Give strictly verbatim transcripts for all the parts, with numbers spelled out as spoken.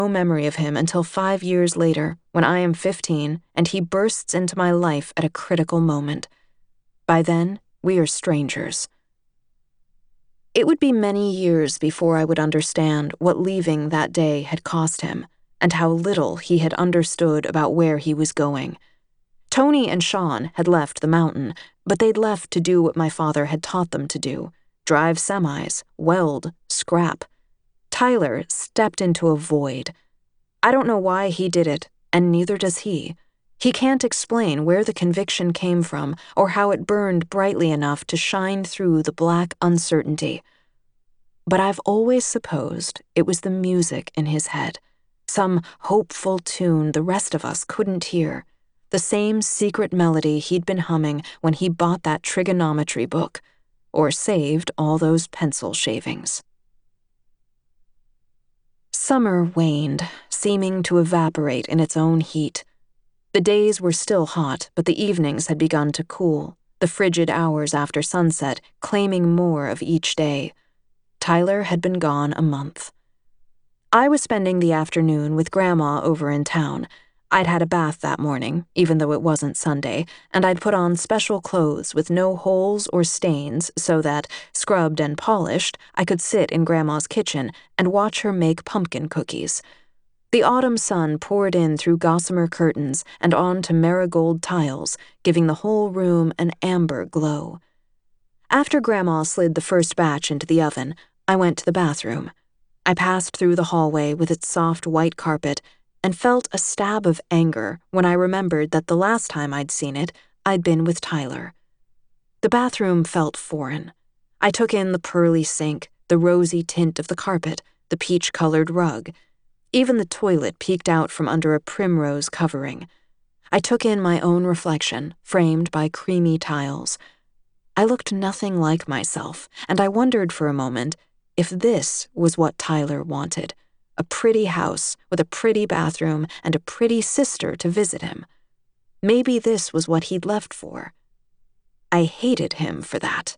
no memory of him until five years later, when I am fifteen, and he bursts into my life at a critical moment. By then, we are strangers. It would be many years before I would understand what leaving that day had cost him, and how little he had understood about where he was going. Tony and Sean had left the mountain, but they'd left to do what my father had taught them to do: drive semis, weld, scrap. Tyler stepped into a void. I don't know why he did it, and neither does he. He can't explain where the conviction came from or how it burned brightly enough to shine through the black uncertainty. But I've always supposed it was the music in his head, some hopeful tune the rest of us couldn't hear, the same secret melody he'd been humming when he bought that trigonometry book, or saved all those pencil shavings. Summer waned, seeming to evaporate in its own heat. The days were still hot, but the evenings had begun to cool, the frigid hours after sunset claiming more of each day. Tyler had been gone a month. I was spending the afternoon with Grandma over in town. I'd had a bath that morning, even though it wasn't Sunday, and I'd put on special clothes with no holes or stains so that, scrubbed and polished, I could sit in Grandma's kitchen and watch her make pumpkin cookies. The autumn sun poured in through gossamer curtains and onto marigold tiles, giving the whole room an amber glow. After Grandma slid the first batch into the oven, I went to the bathroom. I passed through the hallway with its soft white carpet and felt a stab of anger when I remembered that the last time I'd seen it, I'd been with Tyler. The bathroom felt foreign. I took in the pearly sink, the rosy tint of the carpet, the peach-colored rug. Even the toilet peeked out from under a primrose covering. I took in my own reflection, framed by creamy tiles. I looked nothing like myself, and I wondered for a moment if this was what Tyler wanted: a pretty house with a pretty bathroom and a pretty sister to visit him. Maybe this was what he'd left for. I hated him for that.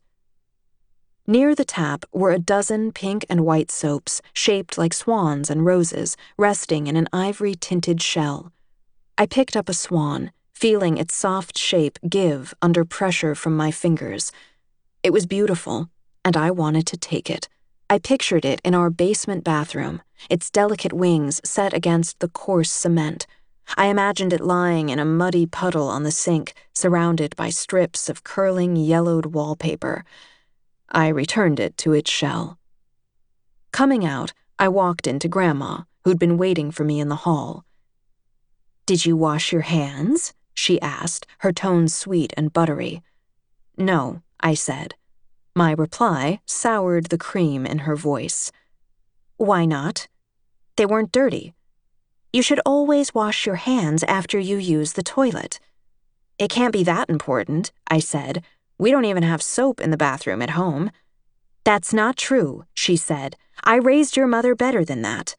Near the tap were a dozen pink and white soaps, shaped like swans and roses, resting in an ivory-tinted shell. I picked up a swan, feeling its soft shape give under pressure from my fingers. It was beautiful, and I wanted to take it. I pictured it in our basement bathroom, its delicate wings set against the coarse cement. I imagined it lying in a muddy puddle on the sink, surrounded by strips of curling yellowed wallpaper. I returned it to its shell. Coming out, I walked into Grandma, who'd been waiting for me in the hall. "Did you wash your hands?" she asked, her tone sweet and buttery. "No," I said. My reply soured the cream in her voice. "Why not?" "They weren't dirty." "You should always wash your hands after you use the toilet." "It can't be that important," I said. "We don't even have soap in the bathroom at home." "That's not true," she said. "I raised your mother better than that."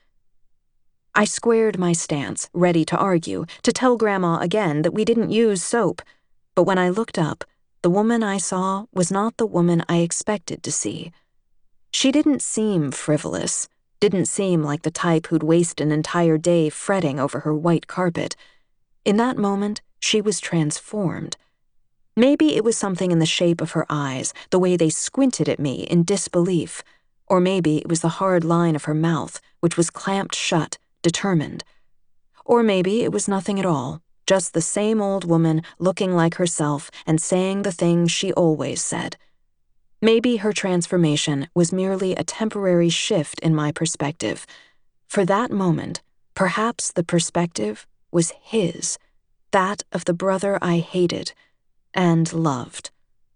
I squared my stance, ready to argue, to tell Grandma again that we didn't use soap. But when I looked up, the woman I saw was not the woman I expected to see. She didn't seem frivolous, didn't seem like the type who'd waste an entire day fretting over her white carpet. In that moment, she was transformed. Maybe it was something in the shape of her eyes, the way they squinted at me in disbelief. Or maybe it was the hard line of her mouth, which was clamped shut, determined. Or maybe it was nothing at all, just the same old woman looking like herself and saying the things she always said. Maybe her transformation was merely a temporary shift in my perspective. For that moment, perhaps the perspective was his, that of the brother I hated and loved.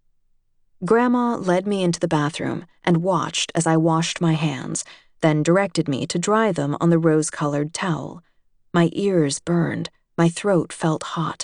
Grandma led me into the bathroom and watched as I washed my hands, then directed me to dry them on the rose-colored towel. My ears burned, my throat felt hot.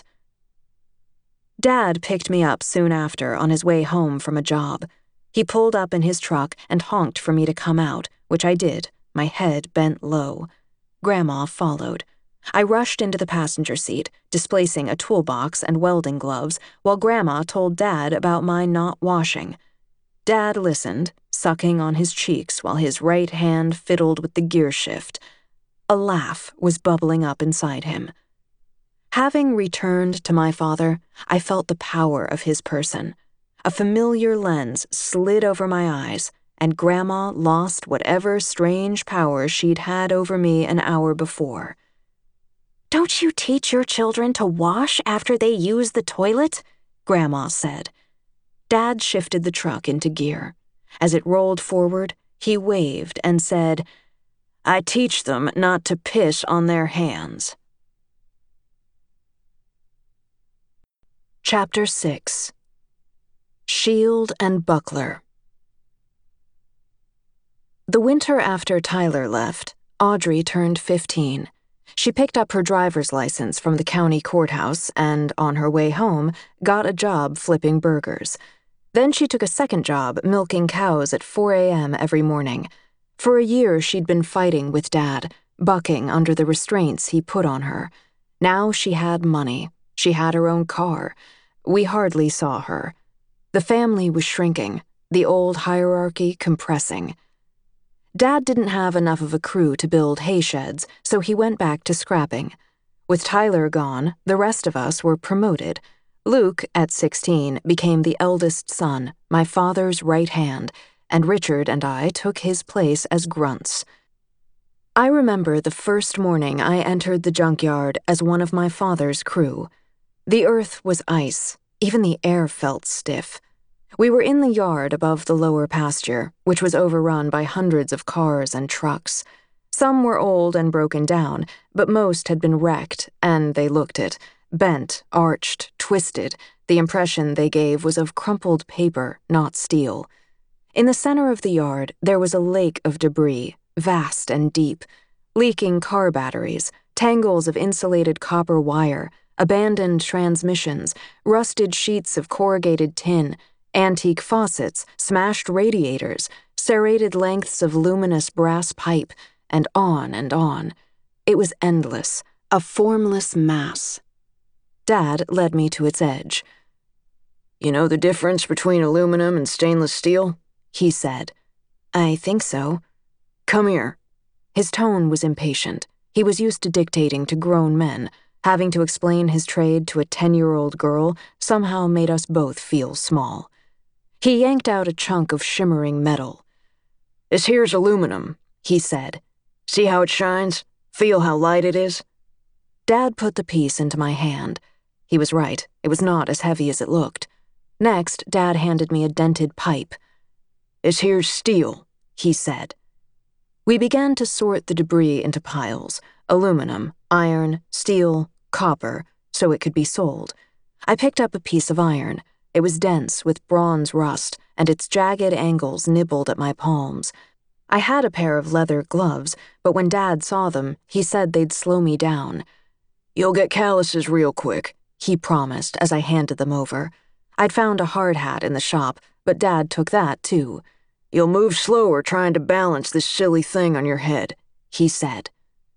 Dad picked me up soon after on his way home from a job. He pulled up in his truck and honked for me to come out, which I did, my head bent low. Grandma followed. I rushed into the passenger seat, displacing a toolbox and welding gloves, while Grandma told Dad about my not washing. Dad listened, sucking on his cheeks while his right hand fiddled with the gear shift. A laugh was bubbling up inside him. Having returned to my father, I felt the power of his person. A familiar lens slid over my eyes, and Grandma lost whatever strange power she'd had over me an hour before. "Don't you teach your children to wash after they use the toilet?" Grandma said. Dad shifted the truck into gear. As it rolled forward, he waved and said, "I teach them not to piss on their hands." Chapter six. Shield and Buckler. The winter after Tyler left, Audrey turned fifteen. She picked up her driver's license from the county courthouse and, on her way home, got a job flipping burgers. Then she took a second job milking cows at four a.m. every morning. For a year she'd been fighting with Dad, bucking under the restraints he put on her. Now she had money. She had her own car. We hardly saw her. The family was shrinking, the old hierarchy compressing. Dad didn't have enough of a crew to build hay sheds, so he went back to scrapping. With Tyler gone, the rest of us were promoted. Luke, at sixteen, became the eldest son, my father's right hand, and Richard and I took his place as grunts. I remember the first morning I entered the junkyard as one of my father's crew. The earth was ice, even the air felt stiff. We were in the yard above the lower pasture, which was overrun by hundreds of cars and trucks. Some were old and broken down, but most had been wrecked, and they looked it, bent, arched, twisted. The impression they gave was of crumpled paper, not steel. In the center of the yard, there was a lake of debris, vast and deep, leaking car batteries, tangles of insulated copper wire, abandoned transmissions, rusted sheets of corrugated tin, antique faucets, smashed radiators, serrated lengths of luminous brass pipe, and on and on. It was endless, a formless mass. Dad led me to its edge. "You know the difference between aluminum and stainless steel?" he said. "I think so." "Come here." His tone was impatient. He was used to dictating to grown men. Having to explain his trade to a ten-year-old girl somehow made us both feel small. He yanked out a chunk of shimmering metal. "This here's aluminum," he said. "See how it shines? Feel how light it is?" Dad put the piece into my hand. He was right, it was not as heavy as it looked. Next, Dad handed me a dented pipe. "This here's steel," he said. We began to sort the debris into piles, aluminum, iron, steel, copper, so it could be sold. I picked up a piece of iron. It was dense with bronze rust, and its jagged angles nibbled at my palms. I had a pair of leather gloves, but when Dad saw them, he said they'd slow me down. "You'll get calluses real quick," he promised as I handed them over. I'd found a hard hat in the shop, but Dad took that too. "You'll move slower trying to balance this silly thing on your head," he said.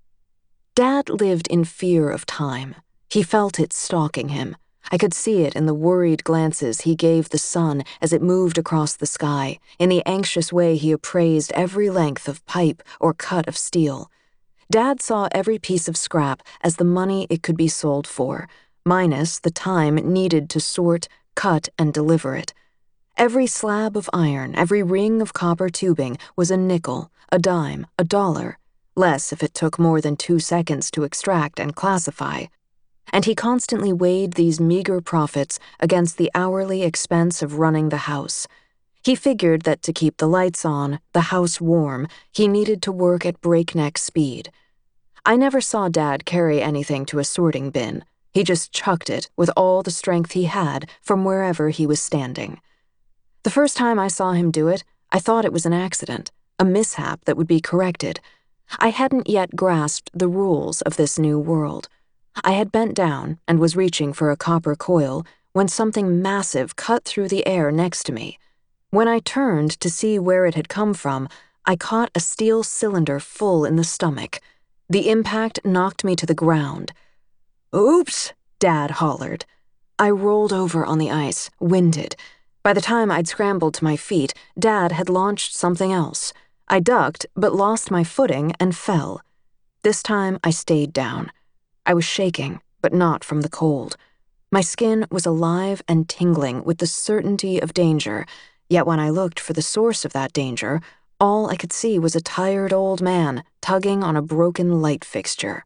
Dad lived in fear of time. He felt it stalking him. I could see it in the worried glances he gave the sun as it moved across the sky, in the anxious way he appraised every length of pipe or cut of steel. Dad saw every piece of scrap as the money it could be sold for, minus the time needed to sort, cut, and deliver it. Every slab of iron, every ring of copper tubing was a nickel, a dime, a dollar, less if it took more than two seconds to extract and classify. And he constantly weighed these meager profits against the hourly expense of running the house. He figured that to keep the lights on, the house warm, he needed to work at breakneck speed. I never saw Dad carry anything to a sorting bin. He just chucked it with all the strength he had from wherever he was standing. The first time I saw him do it, I thought it was an accident, a mishap that would be corrected. I hadn't yet grasped the rules of this new world. I had bent down and was reaching for a copper coil when something massive cut through the air next to me. When I turned to see where it had come from, I caught a steel cylinder full in the stomach. The impact knocked me to the ground. "Oops!" Dad hollered. I rolled over on the ice, winded. By the time I'd scrambled to my feet, Dad had launched something else. I ducked, but lost my footing and fell. This time, I stayed down. I was shaking, but not from the cold. My skin was alive and tingling with the certainty of danger, yet when I looked for the source of that danger, all I could see was a tired old man tugging on a broken light fixture.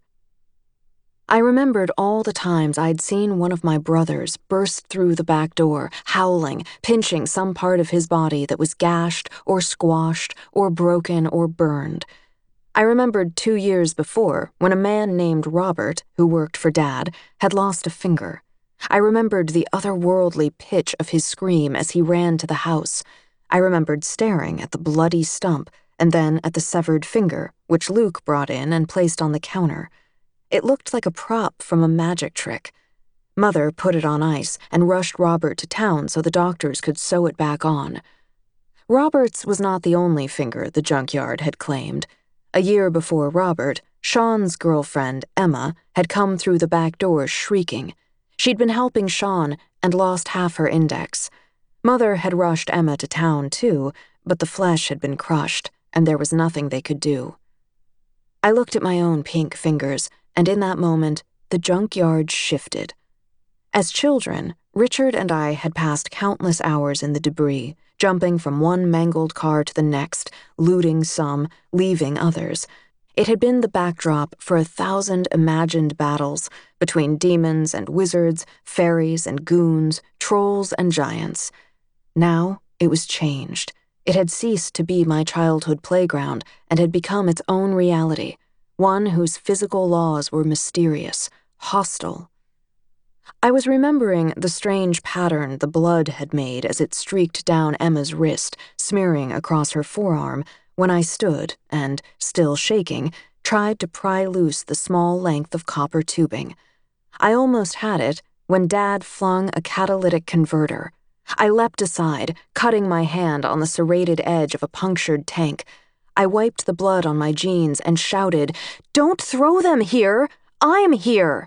I remembered all the times I'd seen one of my brothers burst through the back door, howling, pinching some part of his body that was gashed or squashed or broken or burned. I remembered two years before when a man named Robert, who worked for Dad, had lost a finger. I remembered the otherworldly pitch of his scream as he ran to the house. I remembered staring at the bloody stump and then at the severed finger, which Luke brought in and placed on the counter. It looked like a prop from a magic trick. Mother put it on ice and rushed Robert to town so the doctors could sew it back on. Robert's was not the only finger the junkyard had claimed. A year before Robert, Sean's girlfriend, Emma, had come through the back door shrieking. She'd been helping Sean and lost half her index. Mother had rushed Emma to town, too, but the flesh had been crushed, and there was nothing they could do. I looked at my own pink fingers, and in that moment, the junkyard shifted. As children, Richard and I had passed countless hours in the debris, jumping from one mangled car to the next, looting some, leaving others. It had been the backdrop for a thousand imagined battles between demons and wizards, fairies and goons, trolls and giants. Now, it was changed. It had ceased to be my childhood playground and had become its own reality, one whose physical laws were mysterious, hostile. I was remembering the strange pattern the blood had made as it streaked down Emma's wrist, smearing across her forearm, when I stood and, still shaking, tried to pry loose the small length of copper tubing. I almost had it when Dad flung a catalytic converter. I leapt aside, cutting my hand on the serrated edge of a punctured tank. I wiped the blood on my jeans and shouted, "Don't throw them here! I'm here!"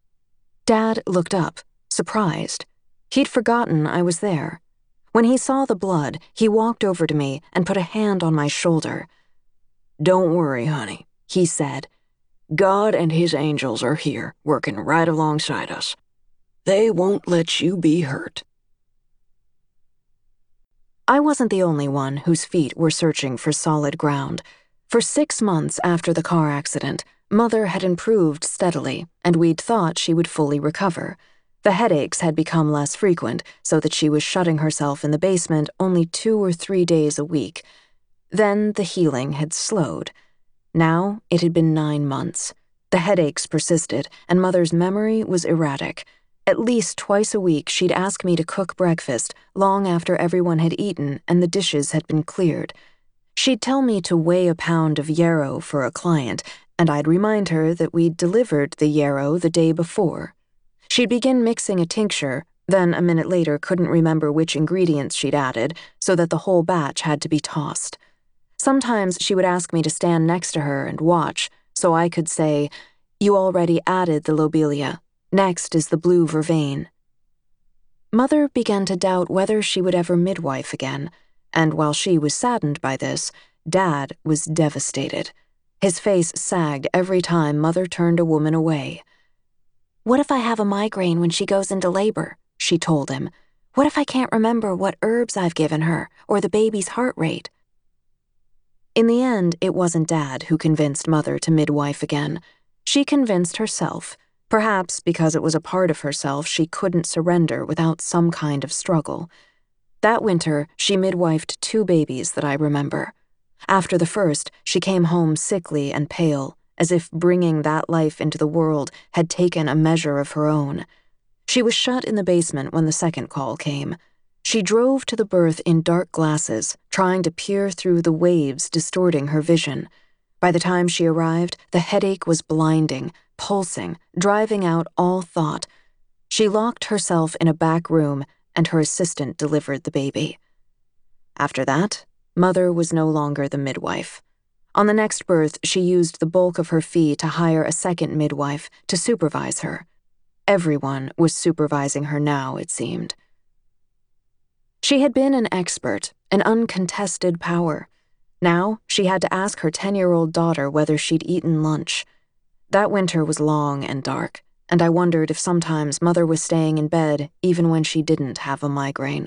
Dad looked up, surprised. He'd forgotten I was there. When he saw the blood, he walked over to me and put a hand on my shoulder. "Don't worry, honey," he said. "God and his angels are here, working right alongside us. They won't let you be hurt." I wasn't the only one whose feet were searching for solid ground. For six months after the car accident, Mother had improved steadily, and we'd thought she would fully recover. The headaches had become less frequent, so that she was shutting herself in the basement only two or three days a week. Then the healing had slowed. Now it had been nine months. The headaches persisted, and Mother's memory was erratic. At least twice a week she'd ask me to cook breakfast long after everyone had eaten and the dishes had been cleared. She'd tell me to weigh a pound of yarrow for a client, and I'd remind her that we'd delivered the yarrow the day before. She'd begin mixing a tincture, then a minute later couldn't remember which ingredients she'd added, so that the whole batch had to be tossed. Sometimes she would ask me to stand next to her and watch, so I could say, "You already added the lobelia. Next is the blue vervain." Mother began to doubt whether she would ever midwife again, and while she was saddened by this, Dad was devastated. His face sagged every time Mother turned a woman away. "What if I have a migraine when she goes into labor?" she told him. "What if I can't remember what herbs I've given her, or the baby's heart rate?" In the end, it wasn't Dad who convinced Mother to midwife again. She convinced herself, perhaps because it was a part of herself she couldn't surrender without some kind of struggle. That winter, she midwifed two babies that I remember. After the first, she came home sickly and pale, as if bringing that life into the world had taken a measure of her own. She was shut in the basement when the second call came. She drove to the birth in dark glasses, trying to peer through the waves distorting her vision. By the time she arrived, the headache was blinding, pulsing, driving out all thought. She locked herself in a back room, and her assistant delivered the baby. After that, Mother was no longer the midwife. On the next birth, she used the bulk of her fee to hire a second midwife to supervise her. Everyone was supervising her now, it seemed. She had been an expert, an uncontested power. Now she had to ask her ten-year-old daughter whether she'd eaten lunch. That winter was long and dark, and I wondered if sometimes Mother was staying in bed even when she didn't have a migraine.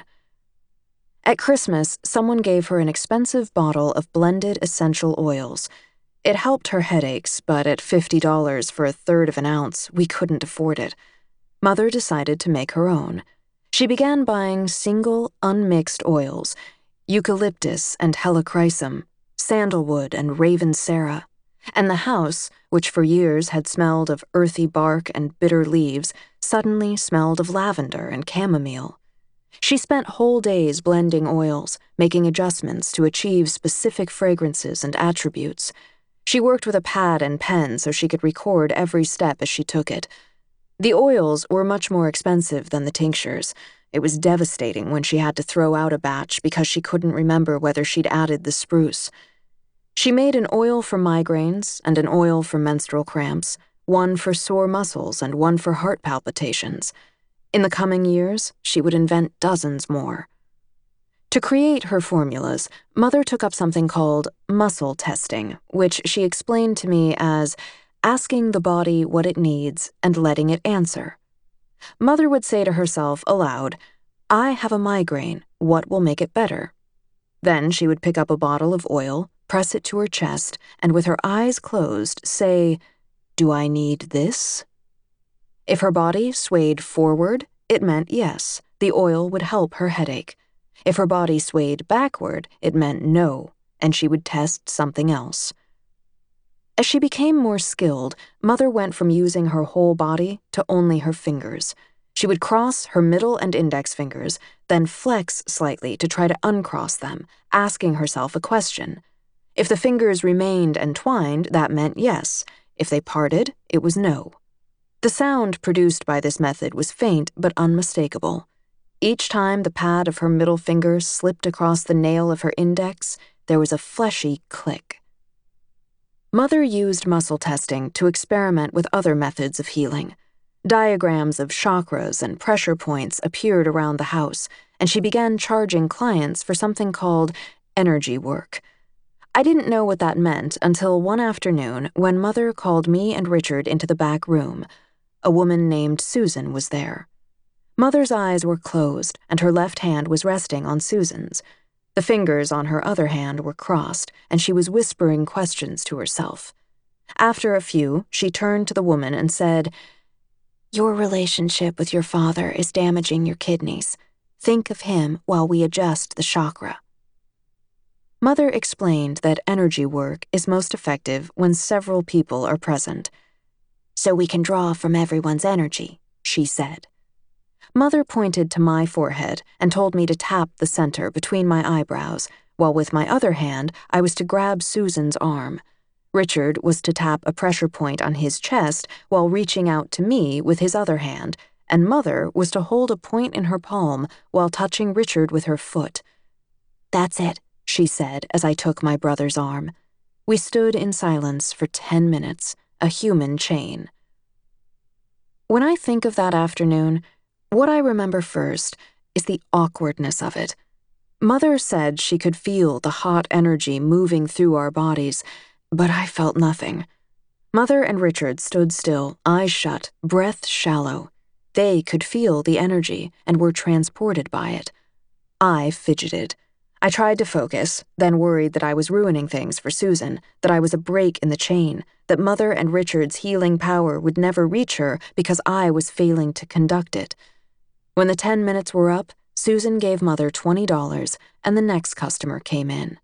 At Christmas, someone gave her an expensive bottle of blended essential oils. It helped her headaches, but at fifty dollars for a third of an ounce, we couldn't afford it. Mother decided to make her own. She began buying single, unmixed oils, eucalyptus and helichrysum, sandalwood and ravensara, and the house, which for years had smelled of earthy bark and bitter leaves, suddenly smelled of lavender and chamomile. She spent whole days blending oils, making adjustments to achieve specific fragrances and attributes. She worked with a pad and pen so she could record every step as she took it. The oils were much more expensive than the tinctures. It was devastating when she had to throw out a batch because she couldn't remember whether she'd added the spruce. She made an oil for migraines and an oil for menstrual cramps, one for sore muscles and one for heart palpitations. In the coming years, she would invent dozens more. To create her formulas, Mother took up something called muscle testing, which she explained to me as asking the body what it needs and letting it answer. Mother would say to herself aloud, "I have a migraine. What will make it better?" Then she would pick up a bottle of oil, press it to her chest, and with her eyes closed, say, "Do I need this?" If her body swayed forward, it meant yes, the oil would help her headache. If her body swayed backward, it meant no, and she would test something else. As she became more skilled, Mother went from using her whole body to only her fingers. She would cross her middle and index fingers, then flex slightly to try to uncross them, asking herself a question. If the fingers remained entwined, that meant yes. If they parted, it was no. The sound produced by this method was faint but unmistakable. Each time the pad of her middle finger slipped across the nail of her index, there was a fleshy click. Mother used muscle testing to experiment with other methods of healing. Diagrams of chakras and pressure points appeared around the house, and she began charging clients for something called energy work. I didn't know what that meant until one afternoon when Mother called me and Richard into the back room. A woman named Susan was there. Mother's eyes were closed, and her left hand was resting on Susan's. The fingers on her other hand were crossed, and she was whispering questions to herself. After a few, she turned to the woman and said, "Your relationship with your father is damaging your kidneys. Think of him while we adjust the chakra." Mother explained that energy work is most effective when several people are present. "So we can draw from everyone's energy," she said. Mother pointed to my forehead and told me to tap the center between my eyebrows, while with my other hand I was to grab Susan's arm. Richard was to tap a pressure point on his chest while reaching out to me with his other hand, and Mother was to hold a point in her palm while touching Richard with her foot. "That's it," she said as I took my brother's arm. We stood in silence for ten minutes, a human chain. When I think of that afternoon, what I remember first is the awkwardness of it. Mother said she could feel the hot energy moving through our bodies, but I felt nothing. Mother and Richard stood still, eyes shut, breath shallow. They could feel the energy and were transported by it. I fidgeted. I tried to focus, then worried that I was ruining things for Susan, that I was a break in the chain, that Mother and Richard's healing power would never reach her because I was failing to conduct it. When the ten minutes were up, Susan gave Mother twenty dollars, and the next customer came in.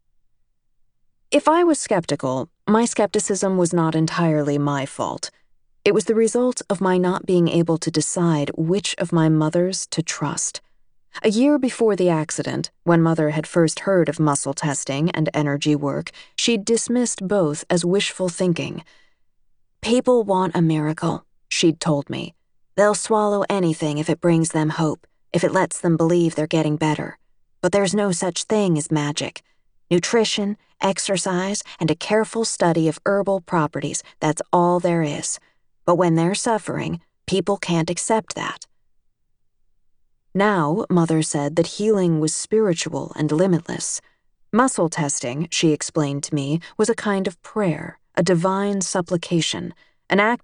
If I was skeptical, my skepticism was not entirely my fault. It was the result of my not being able to decide which of my mothers to trust. A year before the accident, when Mother had first heard of muscle testing and energy work, she'd dismissed both as wishful thinking. "People want a miracle," she'd told me. "They'll swallow anything if it brings them hope, if it lets them believe they're getting better. But there's no such thing as magic. Nutrition, exercise, and a careful study of herbal properties, that's all there is. But when they're suffering, people can't accept that." Now, Mother said that healing was spiritual and limitless. Muscle testing, she explained to me, was a kind of prayer, a divine supplication, an act